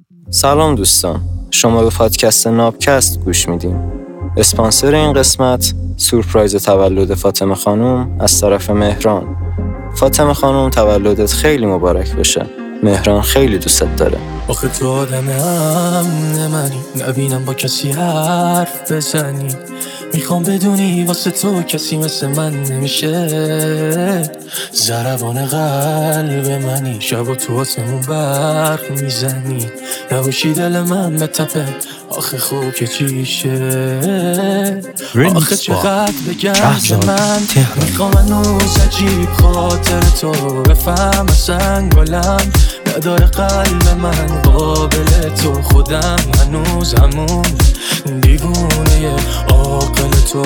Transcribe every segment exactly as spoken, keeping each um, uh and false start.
سلام دوستان، شما به پادکست نابکست گوش میدین. اسپانسر این قسمت سورپرایز تولد فاطمه خانوم از طرف مهران. فاطمه خانوم تولدت خیلی مبارک بشه. مهران خیلی دوستت داره. آخه تو آدم امن منی، نبینم با کسی حرف بزنی. میخوام بدونی واسه تو کسی مثل من نمیشه. ضربان قلب منی، شب و تو آسمون برق میزنی. نباشی دل من به تپه، آخه خوب که چیشه. آخه چقدر بگم من میخوام هنوز عجیب خاطر تو بفهم. اصلا گلم نداره قلب من قابل تو. خودم هنوز همون دیوونه عاقل تو.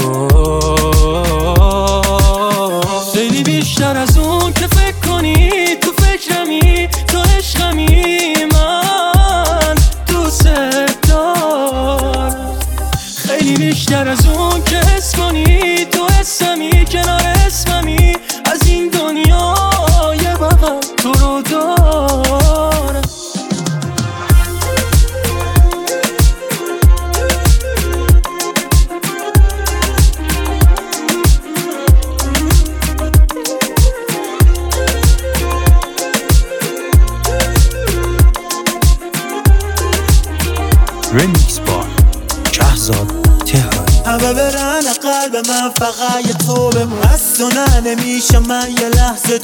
خیلی بیشتر از اون که فکر کنی، تو فکرمی، تو عشقمی، من دوست دارم. خیلی بیشتر از اون که حس کنی، تو حسمی، کنار اسممی، از این دنیا یه بغل تو رو دارم. رمیکس بار شهزاد تهران. همه برن قلب من فقط یه تو بمون. از تو نه نمیشه من یه لحظه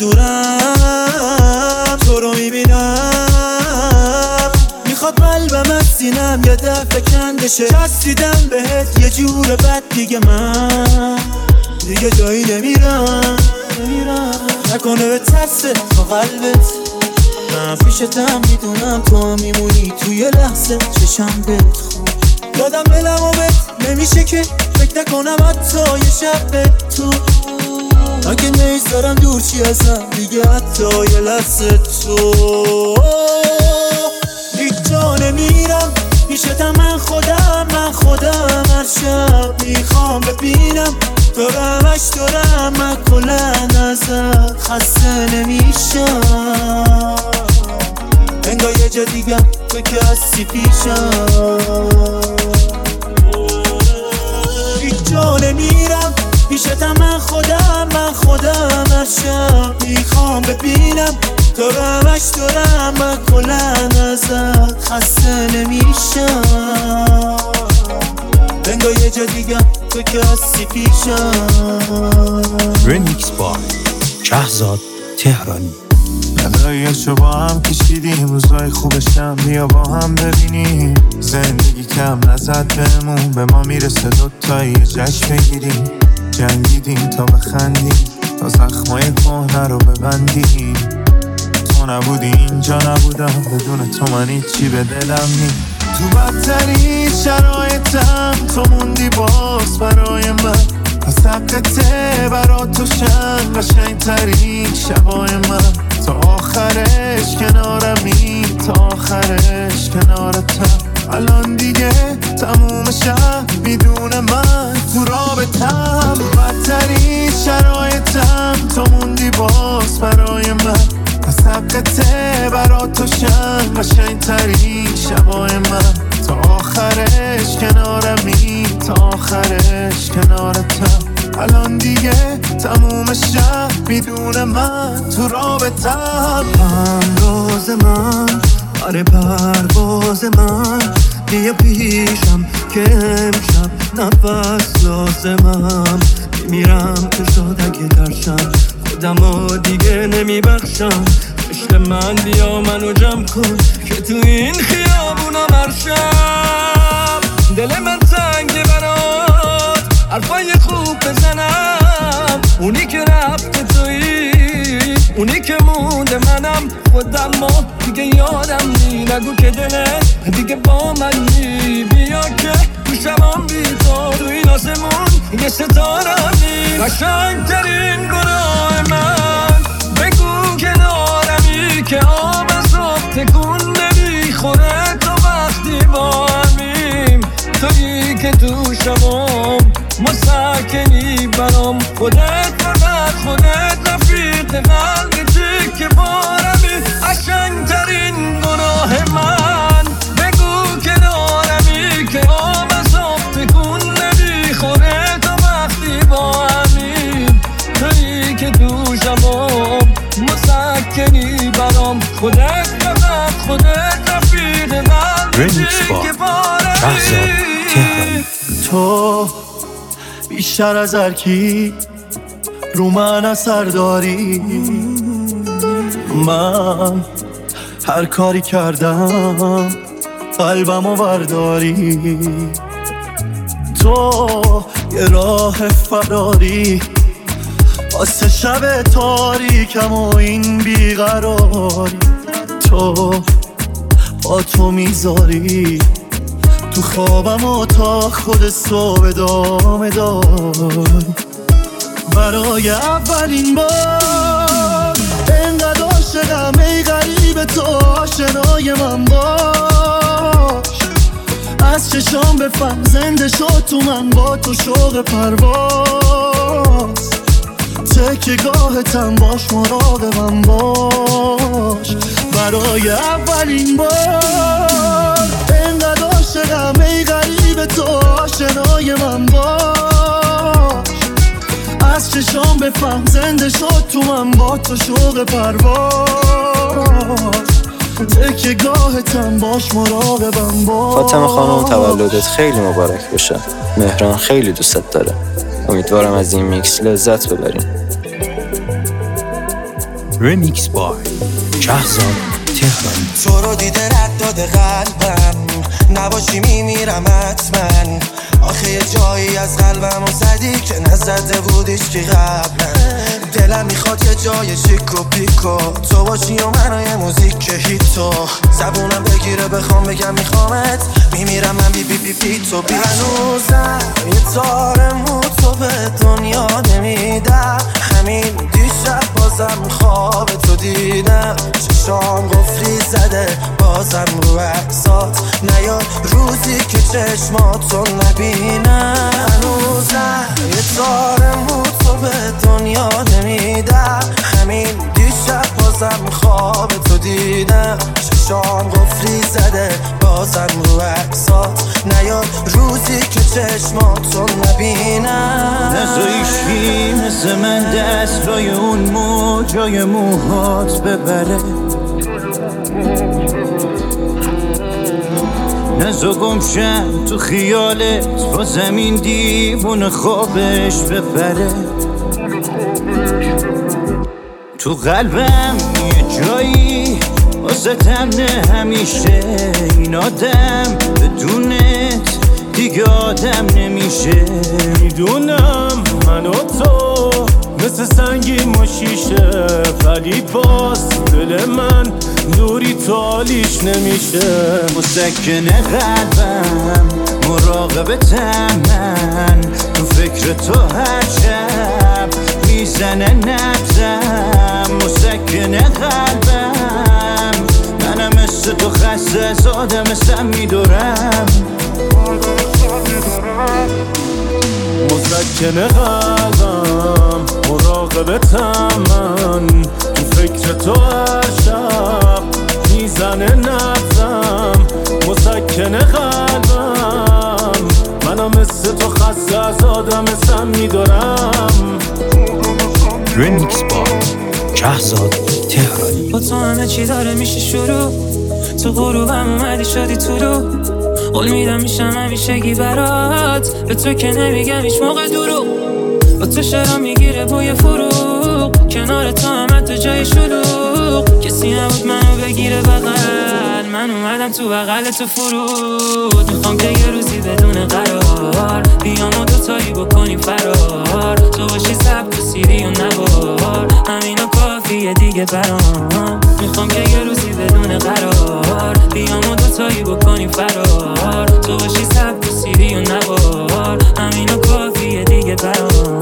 دورم. تو رو میبینم میخواد قلبم از سینم یه دفعه کندشه. چسبیدم بهت یه جور بد دیگه من دیگه جایی نمیرم نمیرم. نکنه به ترسه تو قلبت، من پیشتم میدونم تو هم میمونی. توی لحظه چشم بهت خون یادم دلم و بهت نمیشه که فکر نکنم حتی یه شب به تو. اگه نیستارم دور چی ازم دیگه حتی یه لحظه تو. هیچ جا نمیرم پیشتم، من خودم من خودم. هر شب میخوام ببینم تو همش دارم. من کلن ازت خسته نمیشم. انگار یه جا دیگم تو که هستی پیشم. هیچ جا نمیرم پیشتم، من خودم من خودم. هر شب میخوام ببینم تو همش دارم. من کلن ازت خسته نمیشم. انگار یه جا دیگم تو که هستی پیشم. رمیکس بار شهزاد تهرانی. ندایشو با هم کشیدیم، روزای خوبشم بیا با هم ببینیم. زندگی کم نزد بهمون، به ما میرسه دوتایی جشن بگیریم. جنگیدیم تا بخندیم، تا زخمای کهنه رو ببندیم. تو نبودی اینجا نبودم، بدون تو من هیچی به دلم نی. تو بدترین شرایطم تو موندی باز برای من. پس حقته برا تو شن قشنگترین شبای من. تا آخرش کنارمی، تا آخرش کنارتم. الان دیگه تموم شب میدونه من تو رابطم. بدترین شرایطم تو موندی باز برای من. پس حقته برا تو شن قشنگترین شبای من. تا آخرش کنارمی، تا آخرش کنارتم. الان دیگه تموم شب میدونه من تو رابطم. همراز من، آره پرواز من. بیا پیشم که امشب نفس لازمم. میمیرم که شد اگه درشم، خودم و دیگه نمیبخشم. عشق من بیا منو جمع کن که تو این خیابونا مرشم. دل من تنگه برات حرفای خوب بزنم. اونی که رفته تویی، اونی که مونده منم. خودم ما دیگه یادم نی. نگو که دلت دیگه با من نی. بیا که تو شبام بی تو تو این آسمون یه ستارمی. قشنگترین گناه من بگو کنارمی، که آب از آب تکون نمیخوره. تو وقتی با همیم، تویی که تو شبام مسکنی برام. خودت فقط خودت رفیق قلب تکه بارمی. قشنگترین گناه من شهزاد تهرانی. تو بیشتر از هر کی رو من اثر داری، من هر کاری کردم قلبمو برداری. تو یه راه فراری واسه شب تاریکم و این بیقراری. تو با تو میذاری تو خوابم و تا خود صبح دام داری. برای اولین بار انقدر عاشقم ای غریب، تو آشنای من باش. از چشام بفهم زنده شد تو من، با تو شوق پرواز. تکه گاهتم باش مراقبم باش. برای اولین بار انقدر عاشقم ای غریب، تو آشنای من باش. از چشام بفهم زنده شد تو من، با تو شوق پرواز. تکه گاهتم باش مراقبم باش. فاطمه خانم تولدت خیلی مبارک بشه. مهران خیلی دوستت داره. امیدوارم از این میکس لذت ببریم. رمیکس بای شهزاد تهرانی. تو رو دیده رد داده قلبم، نباشی میمیرم حتما. آخه یه جایی از قلبم و زدی که نزده بودیش که قبلا. دلم میخواد یه جای شیک و پیکو تو باشی و منو یه موزیک هیتو. زبونم بگیره بخوام بگم میخوامت، میمیرم من بی بی بی بی تو بی. هنوزم یه تار مو تو به دنیا نمیدم. همین دیشب بازم خواب تو دیدم، چشام قفلی زده بازم رو عکسات نیاد روزی که چشماتو نبینم. هنوزم یه تار مو تو به دنیا نمیدم. همین دیشب بازم خواب تو دیدم، چشام قفلی زده بازم رو عکسات نیاد روزی که چشماتو نبینم. نزایشی مثل من دست رای اون مو جای موهات ببره. نزا گمشم تو خیالت با زمین دیوون خوابش بپره. تو قلبم یه جایی واسه تمنه همیشه. این آدم بدونت دیگه آدم نمیشه. میدونم من و تو مثل سنگیم و شیشه، ولی باز دل من دوری تالیش نمیشه. مسکن قلبم مراقبتم من، تو فکر تو هر شب میزنه نبزم. مسکن قلبم منم مثل تو خسته از آدم سم میدورم. مسکن قلبم مراقبتم من، تو فکر تو هر شب میزنه نبزم. مسکن قلبم منم مثل تو خسته از آدم سم میدارم. رمیکس بای شهزاد تهرانی. با تو همه چی داره میشه شروع، تو غروبم اومدی شدی طلوع. قول میدم میشم همیشگی برات، به تو که نمیگم هیچ موقع دروغ. با تو شرا میگیره بوی فروغ، کنار تو هم حتی جای شلوغ. کسی نبود منو بگیره بغل، من اومدم تو بغل تو فرود. میخوام که یه روزی بدون قرار بیام و دوتایی بکنیم فرار. تو باشی سبت و سیری و نوار، همینا کافیه دیگه برام. میخوام که یه روزی بدون قرار بیام و دوتایی بکنیم فرار. تو باشی سبت و سیری و نوار، همینا کافیه دیگه برام.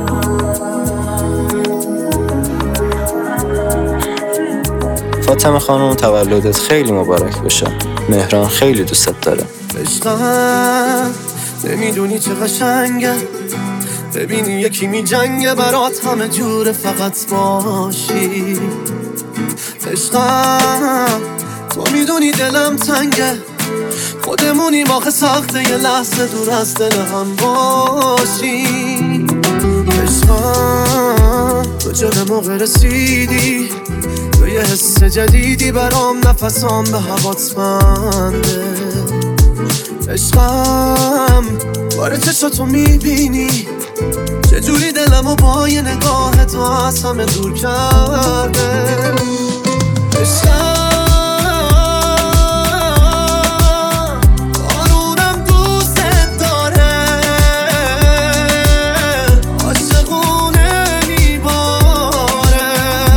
فاطمه خانم تولدت خیلی مبارک بشه. مهران خیلی دوستت داره. عشقم نمیدونی چه قشنگه، ببینی یکی می جنگه برات همه جوره فقط باشی. عشقم تو میدونی دلم تنگه، خودمونیم آخه سخته یه لحظه دور از دل هم باشی. عشقم تو چه به موقع رسیدی، تو یه حس جدیدی برام، نفسام به هوات بنده. عشقم باره چشاتو میبینی چجوری دلمو با یه نگاه تو از همه دور کرده. عشقم آرومم دوست داره عاشقونه میباره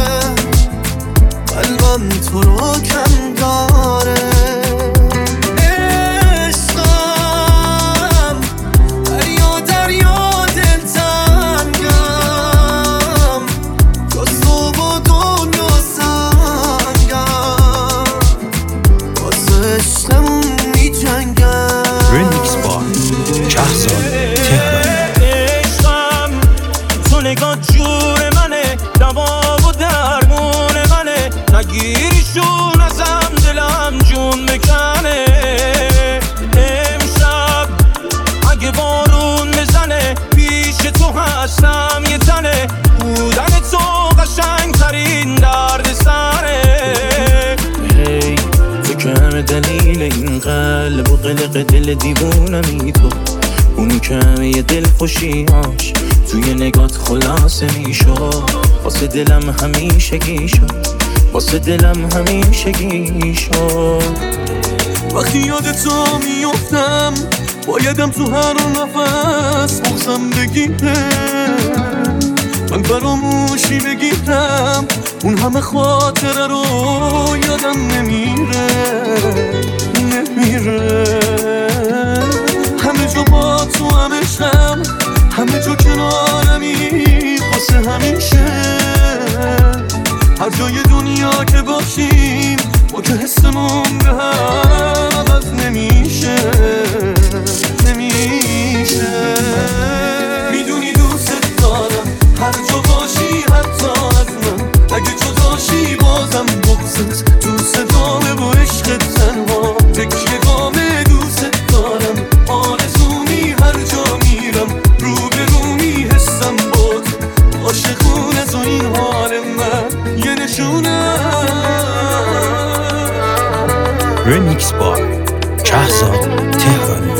قلبم تو رو کم داره. نگیریشون ازم دلم جون بکنه. امشب اگه بارون بزنه پیش تو هستم یه تنه بودن تو قشنگ ترین درد سره. هی تو که همه دلیل این قلب و قلق دل دیوونمی تو اون که همه یه دل خوشیاش توی نگات خلاصه میشد. واسه دلم همیشه گیشد واسه دلم همیشه گیشد. وقتی یاد تو میفتم بایدم تو هر نفس مغزم بگیره من فراموشی بگیرم اون همه خاطره رو یادم نمیره نمیره. همه جا با تو همشم همه جا کنارمی واسه همیشه هر جای دنیا که باشیم ما که حسمون به هم عوض نمیشه نمیشه. میدونی دوست دارم هر جا باشی حتی از من اگه جداشی بازم بغزت تو صدامه و عشق تنها تکیه گامه دوست دارم آرزومی هر جا میرم رو به رو میحسم با تو عاشقون از این حال من یه نشونه. رمیکس بای کهزاد تهرانی.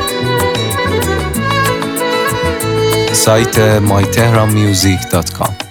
سایت مای تهران میوزیک دات کام